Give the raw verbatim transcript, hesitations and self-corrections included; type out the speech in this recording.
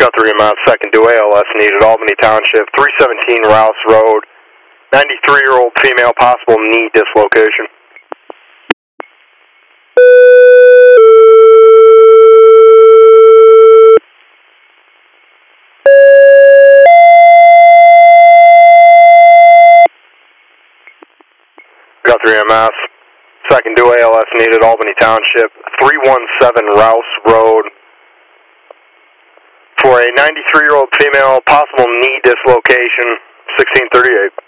Got three M S, second to A L S needed, Albany Township, three seventeen Rouse Road, ninety-three-year-old female, possible knee dislocation. Got three M S, second to A L S needed, Albany Township, three one seven Rouse Road, for a ninety-three-year-old female, possible knee dislocation, sixteen thirty-eight.